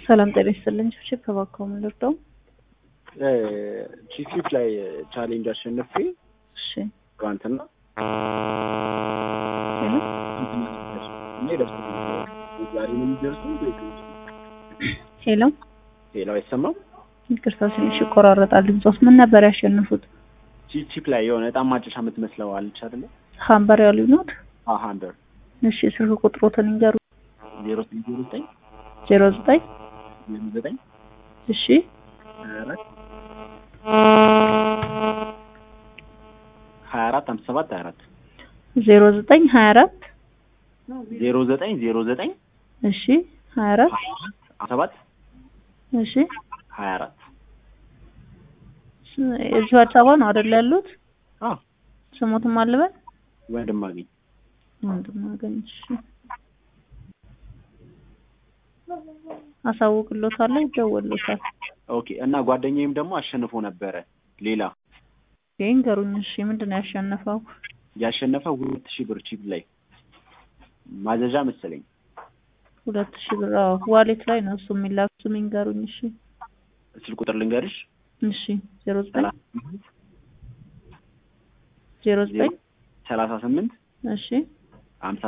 ሰላም ጤና ይስጥልኝ። ቺፕ ተባከው ምንድነው? ቺፕ ላይ ቻሌንጅ አሸንፌ እሺ ጓንትና ሄሎ ሄሎ አይሰማም? ይቅርታ ትንሽ ይቆራረጣል ድምፅስ። ምን ነበር ያሸነፉት? ቺፕ ላይ የሆነ በጣም ማጨሻ የምትመስለው አለች አይደል? ሃምበር ያሉ ነው? ሃምበር። እሺ ስልክ ቁጥሮትን ይንገሩ። 09 09 09 እሺ 24 57 24 09 09 እሺ 24 7 እሺ 24 እዚህ አዲስ አበባ ነው አይደል ያሉት? አዎ። ስሞትም አለበት ወንድማገኝ እሺ አሳውቅሎታለሁ፣ ይደወልሎታል። ኦኬ። እና ጓደኛዬም ደግሞ አሸንፎ ነበረ ሌላ ይንገሩኝ። እሺ ምንድነው ያሸነፈው? ያሸነፈው 2000 ብር ቺፕ ላይ ማዘዣ መሰለኝ 2000 ብር። አዎ ዋሌት ላይ ነው እሱ የሚላክ። እሱ ይንገሩኝ። እሺ ስልክ ቁጥር ልንገርሽ? እሺ 09 09 38 እሺ 50